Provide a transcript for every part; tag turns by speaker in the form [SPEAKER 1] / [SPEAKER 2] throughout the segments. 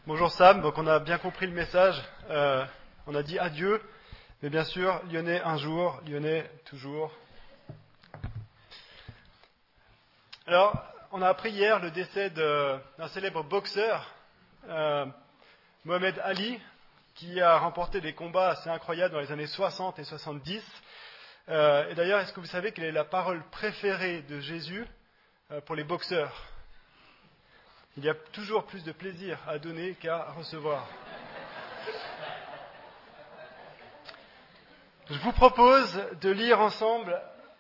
[SPEAKER 1] Bonjour Sam, donc on a bien compris le message, on a dit adieu, mais bien sûr, Lyonnais un jour, Lyonnais toujours. Alors, on a appris hier le décès d'un célèbre boxeur, Mohamed Ali, qui a remporté des combats assez incroyables dans les années 60 et 70. Et d'ailleurs, est-ce que vous savez quelle est la parole préférée de Jésus pour les boxeurs ? Il y a toujours plus de plaisir à donner qu'à recevoir. Je vous propose de lire ensemble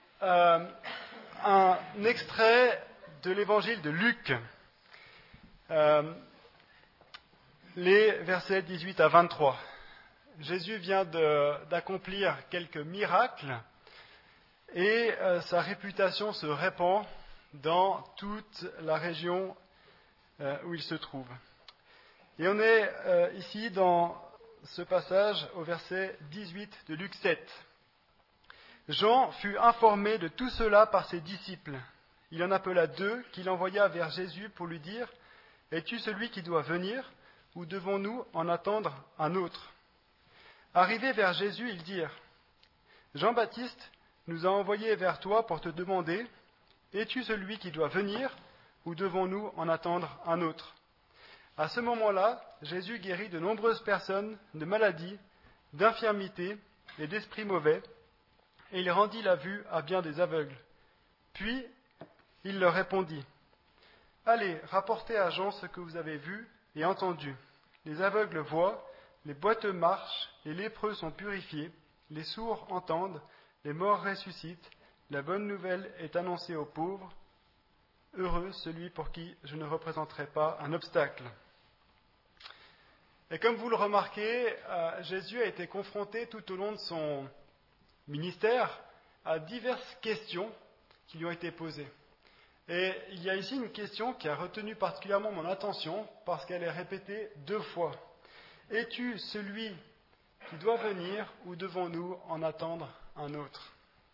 [SPEAKER 1] un extrait de l'évangile de Luc, les versets 18 à 23. Jésus vient d'accomplir quelques miracles et sa réputation se répand dans toute la région où il se trouve. Et on est ici dans ce passage au verset 18 de Luc 7. Jean fut informé de tout cela par ses disciples. Il en appela 2 qu'il envoya vers Jésus pour lui dire « Es-tu celui qui doit venir, ou devons-nous en attendre un autre ?» Arrivés vers Jésus, ils dirent « Jean-Baptiste nous a envoyés vers toi pour te demander « Es-tu celui qui doit venir, ou devons-nous en attendre un autre ?» À ce moment-là, Jésus guérit de nombreuses personnes de maladies, d'infirmités et d'esprits mauvais, et il rendit la vue à bien des aveugles. Puis, il leur répondit, « Allez, rapportez à Jean ce que vous avez vu et entendu. Les aveugles voient, les boiteux marchent, les lépreux sont purifiés, les sourds entendent, les morts ressuscitent, la bonne nouvelle est annoncée aux pauvres. Heureux celui pour qui je ne représenterai pas un obstacle. » Et comme vous le remarquez, Jésus a été confronté tout au long de son ministère à diverses questions qui lui ont été posées. Et il y a ici une question qui a retenu particulièrement mon attention parce qu'elle est répétée 2 fois. « Es-tu celui qui doit venir ou devons-nous en attendre un autre ?»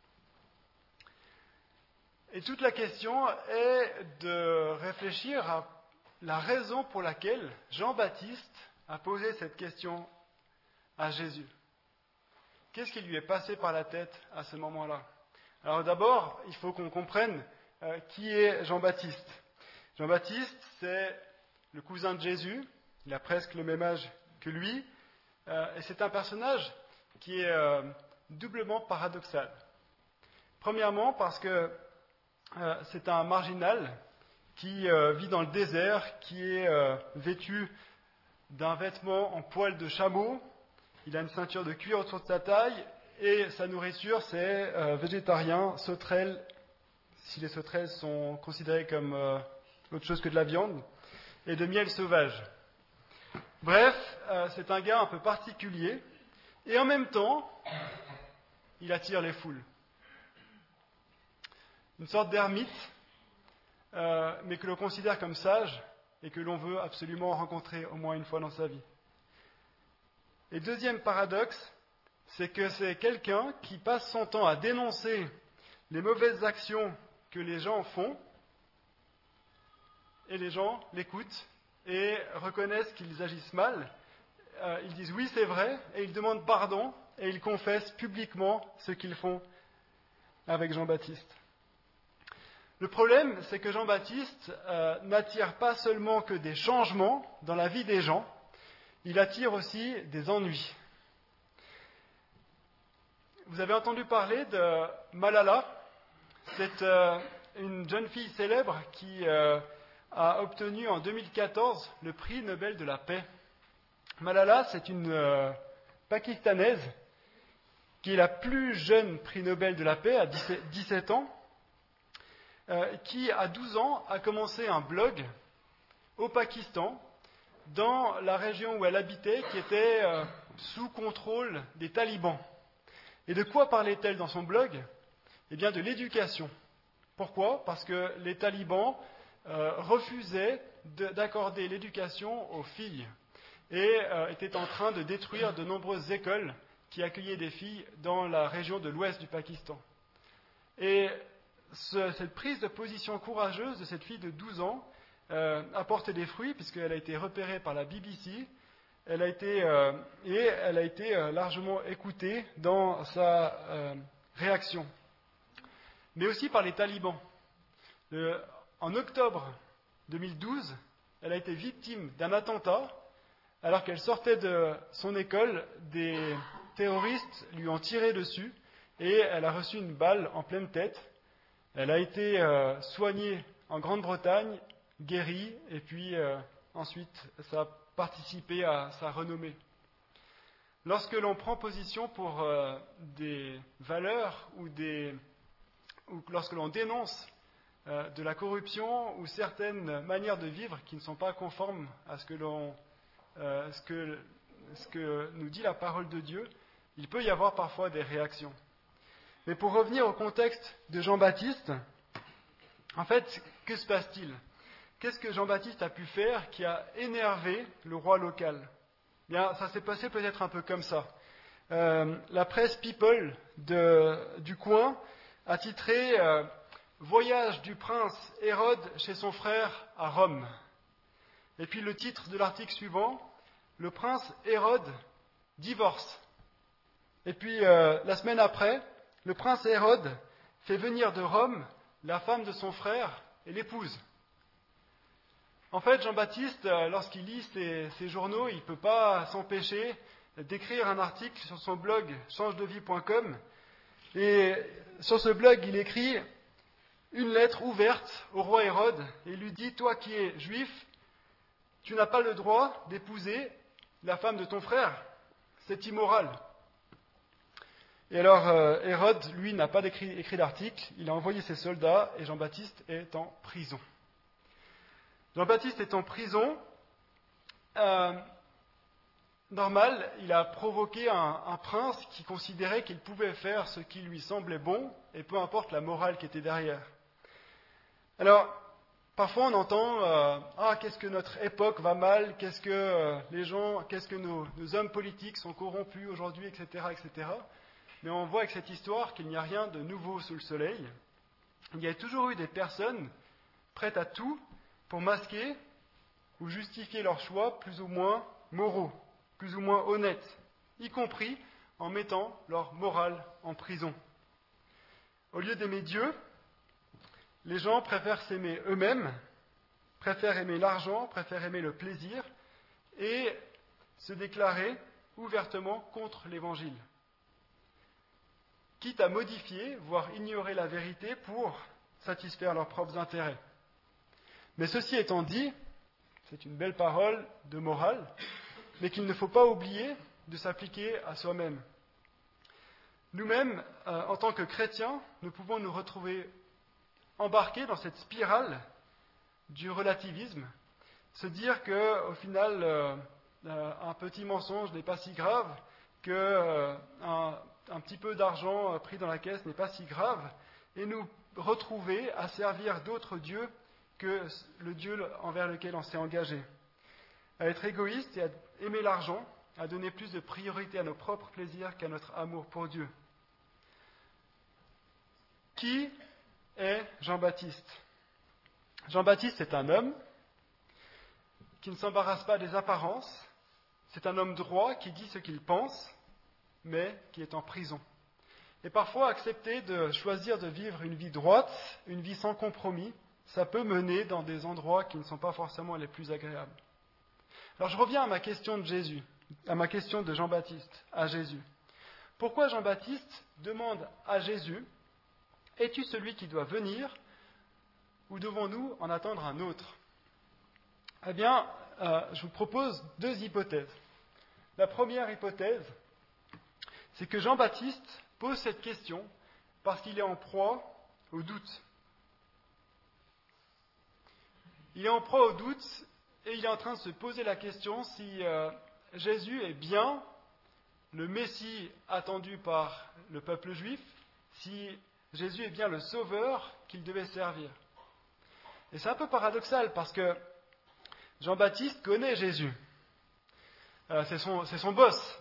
[SPEAKER 1] Et toute la question est de réfléchir à la raison pour laquelle Jean-Baptiste a posé cette question à Jésus. Qu'est-ce qui lui est passé par la tête à ce moment-là ? Alors d'abord, il faut qu'on comprenne qui est Jean-Baptiste. Jean-Baptiste, c'est le cousin de Jésus, il a presque le même âge que lui, et c'est un personnage qui est doublement paradoxal. Premièrement, parce que c'est un marginal qui vit dans le désert, qui est vêtu d'un vêtement en poil de chameau. Il a une ceinture de cuir autour de sa taille et sa nourriture, c'est végétarien, sauterelles, si les sauterelles sont considérées comme autre chose que de la viande, et de miel sauvage. Bref, c'est un gars un peu particulier et en même temps, il attire les foules. Une sorte d'ermite, mais que l'on considère comme sage et que l'on veut absolument rencontrer au moins une fois dans sa vie. Et deuxième paradoxe, c'est que c'est quelqu'un qui passe son temps à dénoncer les mauvaises actions que les gens font, et les gens l'écoutent et reconnaissent qu'ils agissent mal. Ils disent oui, c'est vrai, et ils demandent pardon, et ils confessent publiquement ce qu'ils font avec Jean-Baptiste. Le problème, c'est que Jean-Baptiste n'attire pas seulement que des changements dans la vie des gens, il attire aussi des ennuis. Vous avez entendu parler de Malala, c'est une jeune fille célèbre qui a obtenu en 2014 le prix Nobel de la paix. Malala, c'est une Pakistanaise qui est la plus jeune prix Nobel de la paix, à 17 ans, qui, à 12 ans, a commencé un blog au Pakistan, dans la région où elle habitait, qui était sous contrôle des talibans. Et de quoi parlait-elle dans son blog ? Eh bien, de l'éducation. Pourquoi ? Parce que les talibans refusaient d'accorder l'éducation aux filles et étaient en train de détruire de nombreuses écoles qui accueillaient des filles dans la région de l'ouest du Pakistan. Et cette prise de position courageuse de cette fille de 12 ans apporté des fruits, puisqu'elle a été repérée par la BBC. Elle a été largement écoutée dans sa réaction. Mais aussi par les talibans. En octobre 2012, elle a été victime d'un attentat. Alors qu'elle sortait de son école, des terroristes lui ont tiré dessus et elle a reçu une balle en pleine tête. Elle a été soignée en Grande-Bretagne, guérie, et puis ensuite ça a participé à sa renommée. Lorsque l'on prend position pour des valeurs ou lorsque l'on dénonce de la corruption ou certaines manières de vivre qui ne sont pas conformes à ce que nous dit la parole de Dieu, il peut y avoir parfois des réactions. Mais pour revenir au contexte de Jean-Baptiste, en fait, que se passe-t-il ? Qu'est-ce que Jean-Baptiste a pu faire qui a énervé le roi local ? Bien, ça s'est passé peut-être un peu comme ça. La presse People du coin a titré « Voyage du prince Hérode chez son frère à Rome ». Et puis le titre de l'article suivant, « Le prince Hérode divorce ». Et puis la semaine après, le prince Hérode fait venir de Rome la femme de son frère et l'épouse. En fait, Jean-Baptiste, lorsqu'il lit ces journaux, il ne peut pas s'empêcher d'écrire un article sur son blog changedevie.com. Et sur ce blog, il écrit une lettre ouverte au roi Hérode et il lui dit « Toi qui es juif, tu n'as pas le droit d'épouser la femme de ton frère. C'est immoral. » Et alors, Hérode, lui, n'a pas écrit d'article. Il a envoyé ses soldats et Jean-Baptiste est en prison. Jean-Baptiste est en prison. Normal, il a provoqué un prince qui considérait qu'il pouvait faire ce qui lui semblait bon, et peu importe la morale qui était derrière. Alors, parfois on entend qu'est-ce que notre époque va mal, qu'est-ce que nos hommes politiques sont corrompus aujourd'hui, etc., etc. Mais on voit avec cette histoire qu'il n'y a rien de nouveau sous le soleil. Il y a toujours eu des personnes prêtes à tout pour masquer ou justifier leurs choix plus ou moins moraux, plus ou moins honnêtes, y compris en mettant leur morale en prison. Au lieu d'aimer Dieu, les gens préfèrent s'aimer eux-mêmes, préfèrent aimer l'argent, préfèrent aimer le plaisir et se déclarer ouvertement contre l'Évangile, quitte à modifier, voire ignorer la vérité pour satisfaire leurs propres intérêts. Mais ceci étant dit, c'est une belle parole de morale, mais qu'il ne faut pas oublier de s'appliquer à soi-même. Nous-mêmes, en tant que chrétiens, nous pouvons nous retrouver embarqués dans cette spirale du relativisme, se dire qu'au final, un petit mensonge n'est pas si grave, qu'un petit peu d'argent pris dans la caisse n'est pas si grave, et nous retrouver à servir d'autres dieux que le Dieu envers lequel on s'est engagé. À être égoïste et à aimer l'argent, à donner plus de priorité à nos propres plaisirs qu'à notre amour pour Dieu. Qui est Jean-Baptiste ? Jean-Baptiste est un homme qui ne s'embarrasse pas des apparences. C'est un homme droit qui dit ce qu'il pense, mais qui est en prison. Et parfois, accepter de choisir de vivre une vie droite, une vie sans compromis, ça peut mener dans des endroits qui ne sont pas forcément les plus agréables. Alors je reviens à ma question de Jésus, à ma question de Jean-Baptiste, à Jésus. Pourquoi Jean-Baptiste demande à Jésus, « Es-tu celui qui doit venir ou devons-nous en attendre un autre ?» Eh bien, je vous propose deux hypothèses. La première hypothèse, c'est que Jean-Baptiste pose cette question parce qu'il est en proie au doute. Il est en proie au doute et il est en train de se poser la question si Jésus est bien le Messie attendu par le peuple juif, si Jésus est bien le sauveur qu'il devait servir. Et c'est un peu paradoxal parce que Jean-Baptiste connaît Jésus. C'est son boss.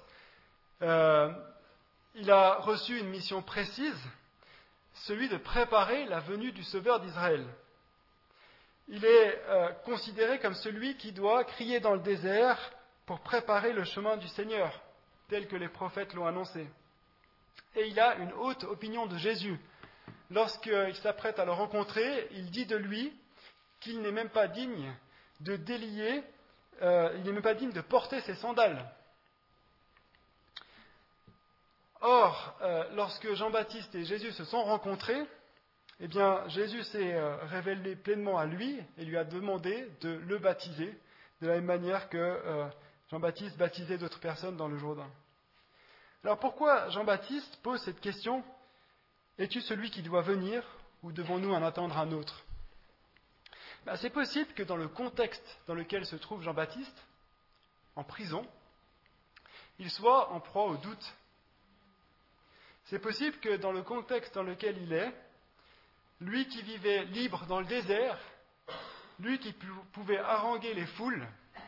[SPEAKER 1] Il a reçu une mission précise, celui de préparer la venue du Sauveur d'Israël. il est considéré comme celui qui doit crier dans le désert pour préparer le chemin du Seigneur, tel que les prophètes l'ont annoncé. Et il a une haute opinion de Jésus. Lorsqu'il s'apprête à le rencontrer, il dit de lui qu'il n'est même pas digne de délier, il n'est même pas digne de porter ses sandales. Or, lorsque Jean-Baptiste et Jésus se sont rencontrés, eh bien, Jésus s'est révélé pleinement à lui et lui a demandé de le baptiser, de la même manière que Jean-Baptiste baptisait d'autres personnes dans le Jourdain. Alors pourquoi Jean-Baptiste pose cette question ? Es-tu celui qui doit venir ou devons-nous en attendre un autre ? C'est possible que dans le contexte dans lequel se trouve Jean-Baptiste, en prison, il soit en proie au doute. C'est possible que dans le contexte dans lequel il est, lui qui vivait libre dans le désert, lui qui pouvait haranguer les foules,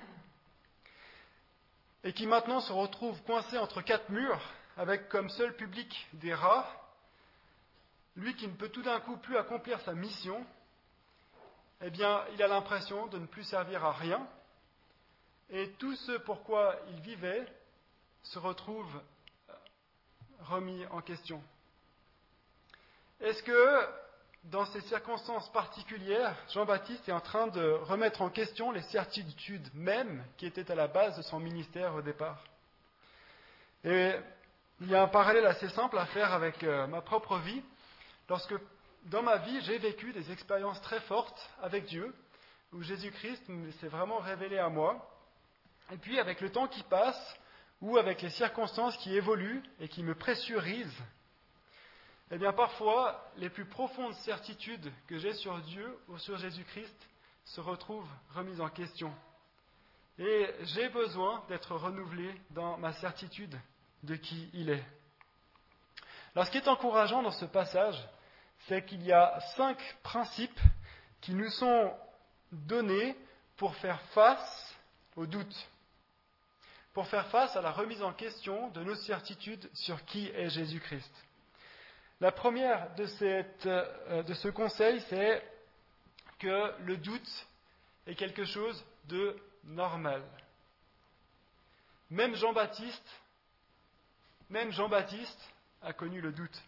[SPEAKER 1] et qui maintenant se retrouve coincé entre quatre murs, avec comme seul public des rats, lui qui ne peut tout d'un coup plus accomplir sa mission, eh bien, il a l'impression de ne plus servir à rien, et tout ce pourquoi il vivait se retrouve remis en question. Est-ce que, dans ces circonstances particulières, Jean-Baptiste est en train de remettre en question les certitudes mêmes qui étaient à la base de son ministère au départ ? Et il y a un parallèle assez simple à faire avec ma propre vie. Lorsque, dans ma vie, j'ai vécu des expériences très fortes avec Dieu, où Jésus-Christ s'est vraiment révélé à moi, et puis avec le temps qui passe, ou avec les circonstances qui évoluent et qui me pressurisent, eh bien parfois, les plus profondes certitudes que j'ai sur Dieu ou sur Jésus-Christ se retrouvent remises en question. Et j'ai besoin d'être renouvelé dans ma certitude de qui il est. Alors ce qui est encourageant dans ce passage, c'est qu'il y a 5 principes qui nous sont donnés pour faire face au doute, pour faire face à la remise en question de nos certitudes sur qui est Jésus-Christ. La première de ce conseil, c'est que le doute est quelque chose de normal. Même Jean-Baptiste a connu le doute.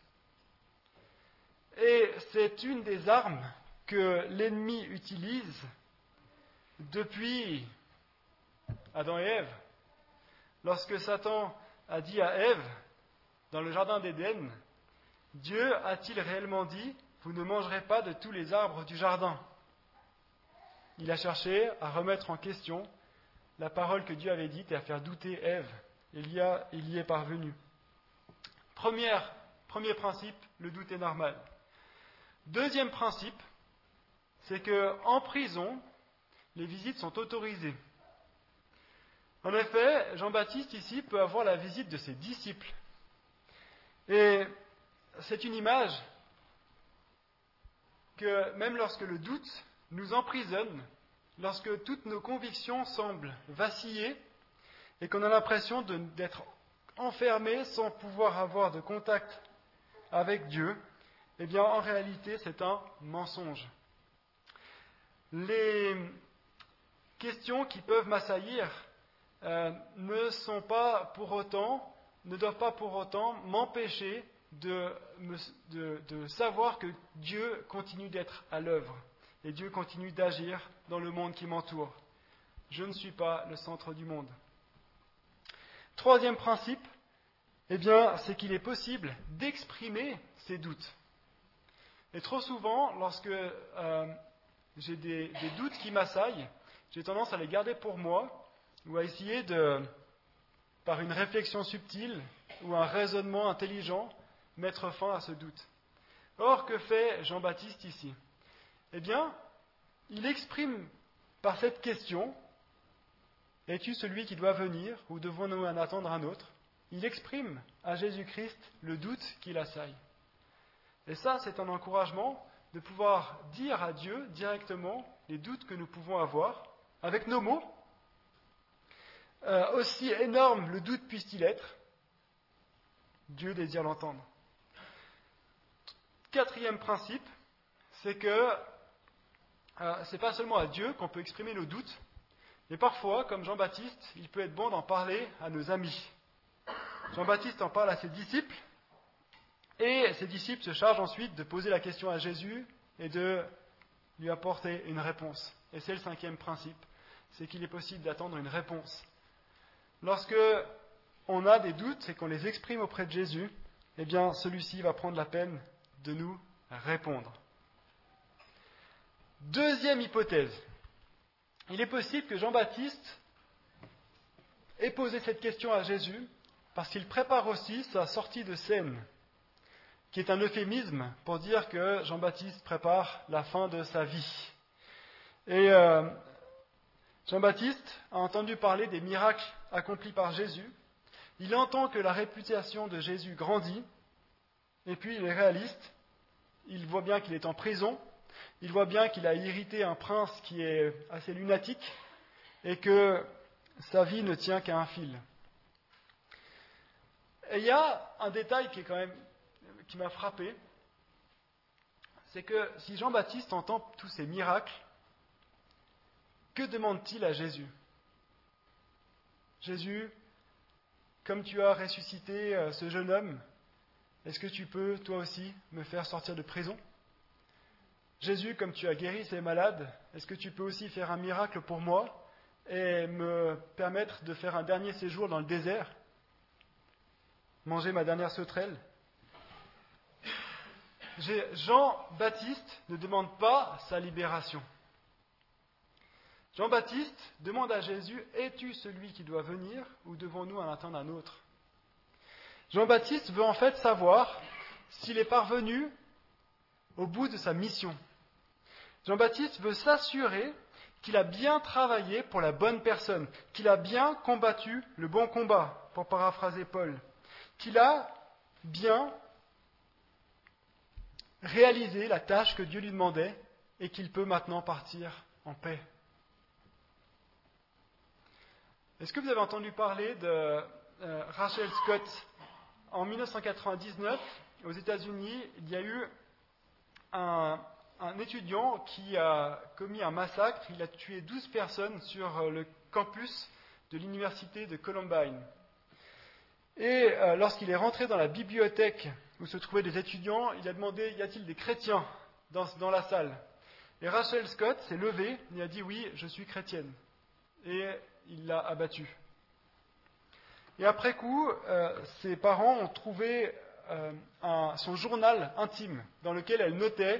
[SPEAKER 1] Et c'est une des armes que l'ennemi utilise depuis Adam et Ève. Lorsque Satan a dit à Ève, dans le jardin d'Éden, « Dieu a-t-il réellement dit, vous ne mangerez pas de tous les arbres du jardin ?» Il a cherché à remettre en question la parole que Dieu avait dite et à faire douter Ève. Il y est parvenu. Premier principe, le doute est normal. Deuxième principe, c'est qu'en prison, les visites sont autorisées. En effet, Jean-Baptiste ici peut avoir la visite de ses disciples. Et c'est une image que même lorsque le doute nous emprisonne, lorsque toutes nos convictions semblent vaciller et qu'on a l'impression d'être enfermé sans pouvoir avoir de contact avec Dieu, eh bien en réalité c'est un mensonge. Les questions qui peuvent m'assaillir ne doivent pas pour autant m'empêcher de savoir que Dieu continue d'être à l'œuvre et Dieu continue d'agir dans le monde qui m'entoure. Je ne suis pas le centre du monde. Troisième principe, c'est qu'il est possible d'exprimer ses doutes. Et trop souvent, lorsque j'ai des doutes qui m'assaillent, j'ai tendance à les garder pour moi ou à essayer par une réflexion subtile ou un raisonnement intelligent, mettre fin à ce doute. Or, que fait Jean-Baptiste ici ? Il exprime par cette question, es-tu celui qui doit venir ou devons-nous en attendre un autre ? Il exprime à Jésus-Christ le doute qui l'assaille. Et ça, c'est un encouragement de pouvoir dire à Dieu directement les doutes que nous pouvons avoir, avec nos mots. Aussi énorme le doute puisse-t-il être, Dieu désire l'entendre. Quatrième principe, c'est que c'est pas seulement à Dieu qu'on peut exprimer nos doutes, mais parfois, comme Jean-Baptiste, il peut être bon d'en parler à nos amis. Jean-Baptiste en parle à ses disciples, et ses disciples se chargent ensuite de poser la question à Jésus et de lui apporter une réponse. Et c'est le 5e principe, c'est qu'il est possible d'attendre une réponse. Lorsque on a des doutes et qu'on les exprime auprès de Jésus, eh bien, celui-ci va prendre la peine de nous répondre. Deuxième hypothèse. Il est possible que Jean-Baptiste ait posé cette question à Jésus parce qu'il prépare aussi sa sortie de scène, qui est un euphémisme pour dire que Jean-Baptiste prépare la fin de sa vie. Et Jean-Baptiste a entendu parler des miracles accomplis par Jésus. Il entend que la réputation de Jésus grandit, et puis il est réaliste. Il voit bien qu'il est en prison. Il voit bien qu'il a irrité un prince qui est assez lunatique et que sa vie ne tient qu'à un fil. Et il y a un détail qui m'a frappé, c'est que si Jean-Baptiste entend tous ces miracles, que demande-t-il à Jésus ? Jésus, comme tu as ressuscité ce jeune homme, est-ce que tu peux, toi aussi, me faire sortir de prison ? Jésus, comme tu as guéri ces malades, est-ce que tu peux aussi faire un miracle pour moi et me permettre de faire un dernier séjour dans le désert ? Manger ma dernière sauterelle ? Jean-Baptiste ne demande pas sa libération. Jean-Baptiste demande à Jésus, « Es-tu celui qui doit venir ou devons-nous en attendre un autre ?» Jean-Baptiste veut en fait savoir s'il est parvenu au bout de sa mission. Jean-Baptiste veut s'assurer qu'il a bien travaillé pour la bonne personne, qu'il a bien combattu le bon combat, pour paraphraser Paul, qu'il a bien réalisé la tâche que Dieu lui demandait et qu'il peut maintenant partir en paix. Est-ce que vous avez entendu parler de Rachel Scott ? En 1999, aux États-Unis, il y a eu un étudiant qui a commis un massacre. Il a tué 12 personnes sur le campus de l'université de Columbine. Et lorsqu'il est rentré dans la bibliothèque où se trouvaient des étudiants, il a demandé « Y a-t-il des chrétiens dans la salle ?» Et Rachel Scott s'est levée et a dit « Oui, je suis chrétienne. » Et il l'a abattue. Et après coup, ses parents ont trouvé son journal intime dans lequel elle notait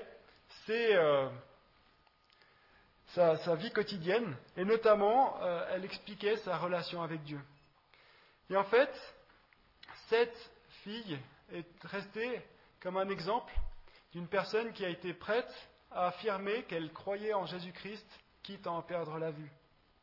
[SPEAKER 1] sa vie quotidienne et notamment elle expliquait sa relation avec Dieu. Et en fait, cette fille est restée comme un exemple d'une personne qui a été prête à affirmer qu'elle croyait en Jésus-Christ, quitte à en perdre la vue.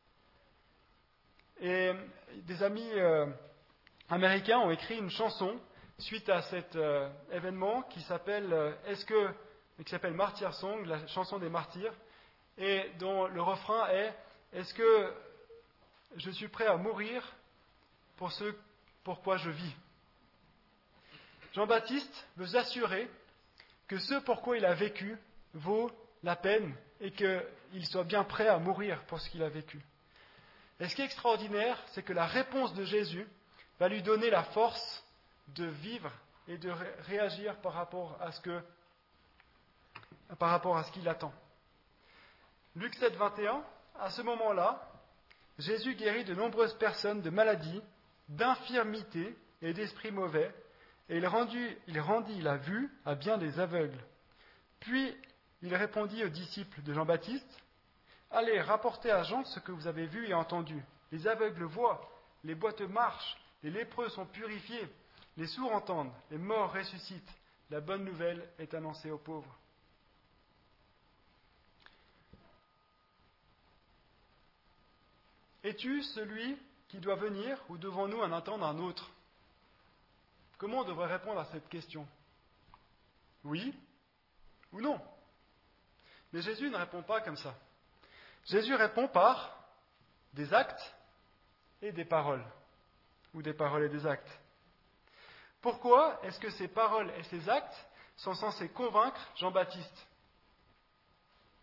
[SPEAKER 1] Et des amis américains ont écrit une chanson suite à cet événement qui s'appelle Martyr Song, la chanson des martyrs, et dont le refrain est « Est-ce que je suis prêt à mourir pour ce pourquoi je vis ?» Jean-Baptiste veut s'assurer que ce pourquoi il a vécu vaut la peine et qu'il soit bien prêt à mourir pour ce qu'il a vécu. Et ce qui est extraordinaire, c'est que la réponse de Jésus va lui donner la force de vivre et de réagir par rapport à ce qu'il attend. Luc 7, 21, à ce moment-là, Jésus guérit de nombreuses personnes de maladies, d'infirmités et d'esprits mauvais, et il rendit la vue à bien des aveugles. Puis il répondit aux disciples de Jean-Baptiste, « Allez, rapportez à Jean ce que vous avez vu et entendu. Les aveugles voient, les boiteux marchent, les lépreux sont purifiés, les sourds entendent, les morts ressuscitent. La bonne nouvelle est annoncée aux pauvres. » Es-tu celui qui doit venir ou devons-nous en attendre un autre ? Comment on devrait répondre à cette question ? Oui ou non ? Mais Jésus ne répond pas comme ça. Jésus répond par des actes et des paroles, ou des paroles et des actes. Pourquoi est-ce que ces paroles et ces actes sont censés convaincre Jean-Baptiste ?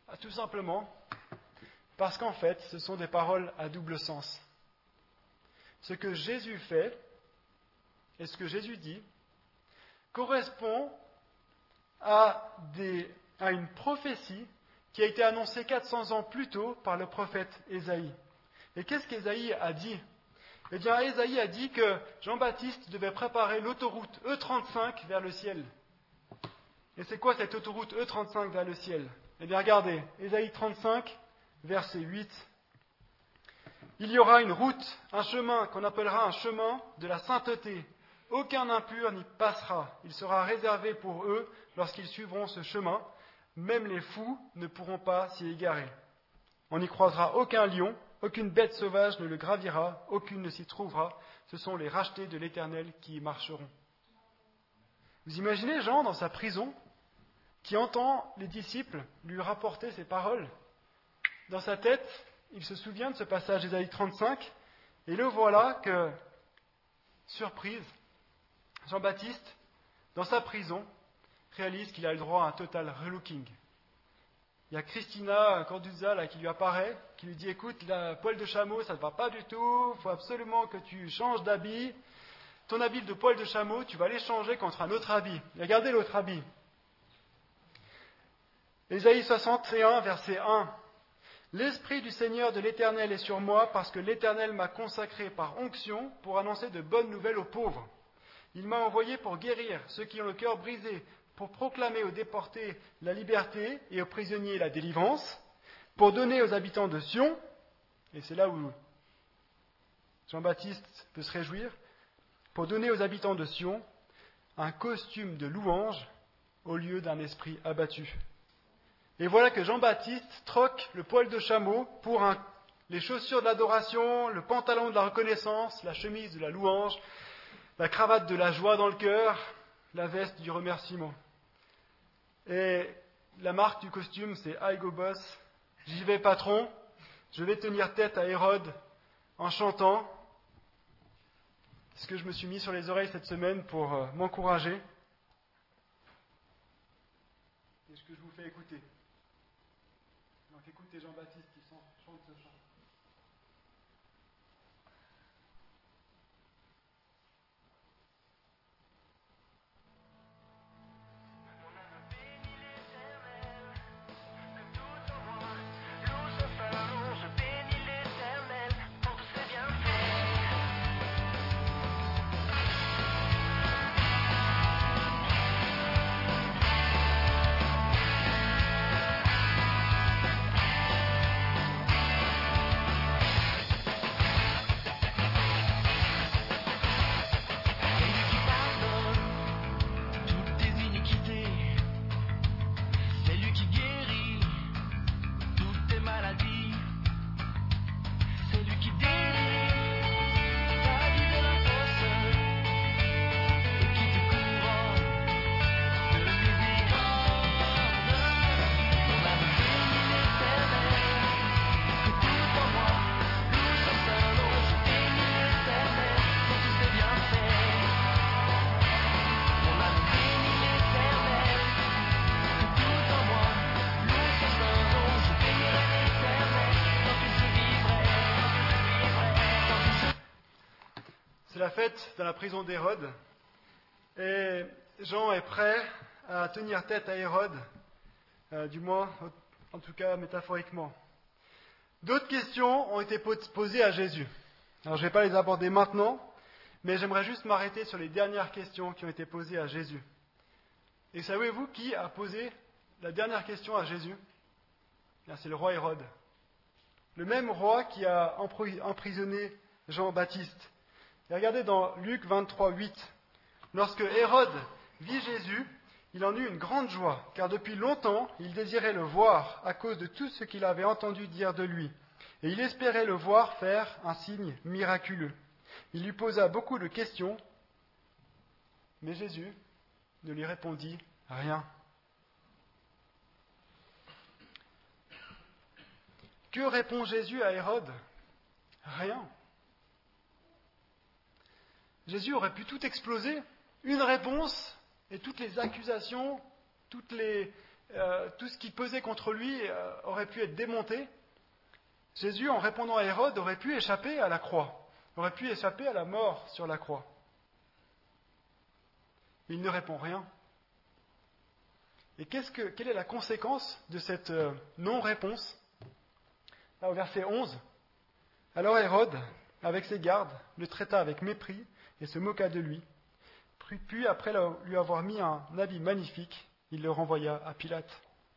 [SPEAKER 1] Tout simplement parce qu'en fait, ce sont des paroles à double sens. Ce que Jésus fait et ce que Jésus dit correspond à une prophétie qui a été annoncée 400 ans plus tôt par le prophète Ésaïe. Et qu'est-ce qu'Ésaïe a dit ? Eh bien, Ésaïe a dit que Jean-Baptiste devait préparer l'autoroute E35 vers le ciel. Et c'est quoi cette autoroute E35 vers le ciel ? Eh bien, regardez, Ésaïe 35, verset 8. Il y aura une route, un chemin qu'on appellera un chemin de la sainteté. Aucun impur n'y passera. Il sera réservé pour eux lorsqu'ils suivront ce chemin. Même les fous ne pourront pas s'y égarer. On n'y croisera aucun lion, aucune bête sauvage ne le gravira, aucune ne s'y trouvera. Ce sont les rachetés de l'Éternel qui y marcheront. Vous imaginez Jean dans sa prison qui entend les disciples lui rapporter ces paroles. Dans sa tête, il se souvient de ce passage d'Ésaïe 35 et le voilà que, surprise, Jean-Baptiste, dans sa prison, réalise qu'il a le droit à un total relooking. Il y a Christina Corduzza là, qui lui apparaît, qui lui dit « Écoute, la poil de chameau, ça ne va pas du tout, il faut absolument que tu changes d'habit. Ton habit de poil de chameau, tu vas l'échanger contre un autre habit. Et regardez l'autre habit. » Ésaïe 61, verset 1. « L'Esprit du Seigneur de l'Éternel est sur moi, parce que l'Éternel m'a consacré par onction pour annoncer de bonnes nouvelles aux pauvres. Il m'a envoyé pour guérir ceux qui ont le cœur brisé, pour proclamer aux déportés la liberté et aux prisonniers la délivrance, pour donner aux habitants de Sion, et c'est là où Jean-Baptiste peut se réjouir, pour donner aux habitants de Sion un costume de louange au lieu d'un esprit abattu. » Et voilà que Jean-Baptiste troque le poil de chameau pour les chaussures de l'adoration, le pantalon de la reconnaissance, la chemise de la louange, la cravate de la joie dans le cœur, la veste du remerciement. Et la marque du costume, c'est I Go Boss. J'y vais patron, je vais tenir tête à Hérode en chantant. C'est ce que je me suis mis sur les oreilles cette semaine pour m'encourager. Et ce que je vous fais écouter. Donc écoutez Jean-Baptiste qui chante ce chant. C'est la fête dans la prison d'Hérode et Jean est prêt à tenir tête à Hérode, du moins, en tout cas métaphoriquement. D'autres questions ont été posées à Jésus. Alors je ne vais pas les aborder maintenant, mais j'aimerais juste m'arrêter sur les dernières questions qui ont été posées à Jésus. Et savez-vous qui a posé la dernière question à Jésus ? C'est le roi Hérode. Le même roi qui a emprisonné Jean-Baptiste. Et regardez dans Luc 23, 8. Lorsque Hérode vit Jésus, il en eut une grande joie, car depuis longtemps il désirait le voir à cause de tout ce qu'il avait entendu dire de lui. Et il espérait le voir faire un signe miraculeux. Il lui posa beaucoup de questions, mais Jésus ne lui répondit rien. Que répond Jésus à Hérode ? Rien. Jésus aurait pu tout exploser, une réponse, et toutes les accusations, toutes les tout ce qui pesait contre lui aurait pu être démonté, Jésus, en répondant à Hérode, aurait pu échapper à la croix, aurait pu échapper à la mort sur la croix. Mais il ne répond rien. Et quelle est la conséquence de cette non-réponse? Là, au verset 11, « Alors Hérode, avec ses gardes, le traita avec mépris et se moqua de lui. Puis, après lui avoir mis un habit magnifique, il le renvoya à Pilate. »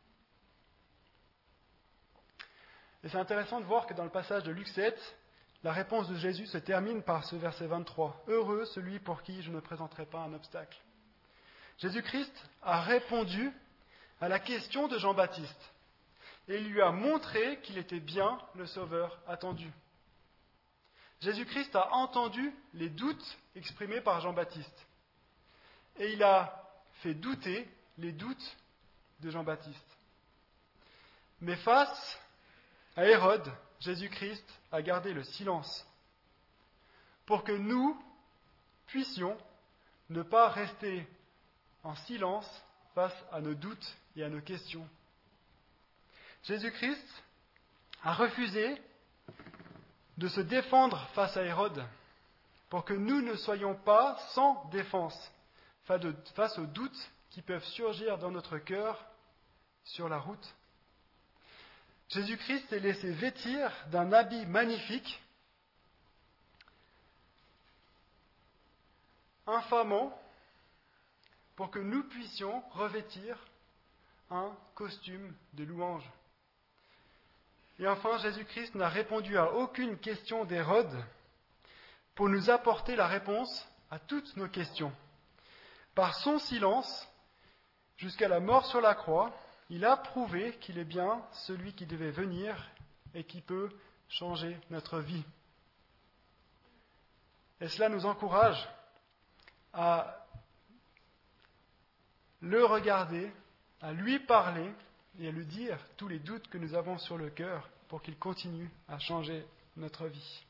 [SPEAKER 1] Et c'est intéressant de voir que dans le passage de Luc 7, la réponse de Jésus se termine par ce verset 23. « Heureux celui pour qui je ne présenterai pas un obstacle. » Jésus-Christ a répondu à la question de Jean-Baptiste et il lui a montré qu'il était bien le Sauveur attendu. Jésus-Christ a entendu les doutes exprimés par Jean-Baptiste et il a fait douter les doutes de Jean-Baptiste. Mais face à Hérode, Jésus-Christ a gardé le silence pour que nous puissions ne pas rester en silence face à nos doutes et à nos questions. Jésus-Christ a refusé de se défendre face à Hérode pour que nous ne soyons pas sans défense face aux doutes qui peuvent surgir dans notre cœur sur la route. Jésus-Christ s'est laissé vêtir d'un habit magnifique, infamant, pour que nous puissions revêtir un costume de louange. Et enfin, Jésus-Christ n'a répondu à aucune question d'Hérode pour nous apporter la réponse à toutes nos questions. Par son silence, jusqu'à la mort sur la croix, il a prouvé qu'il est bien celui qui devait venir et qui peut changer notre vie. Et cela nous encourage à le regarder, à lui parler et à lui dire tous les doutes que nous avons sur le cœur pour qu'il continue à changer notre vie.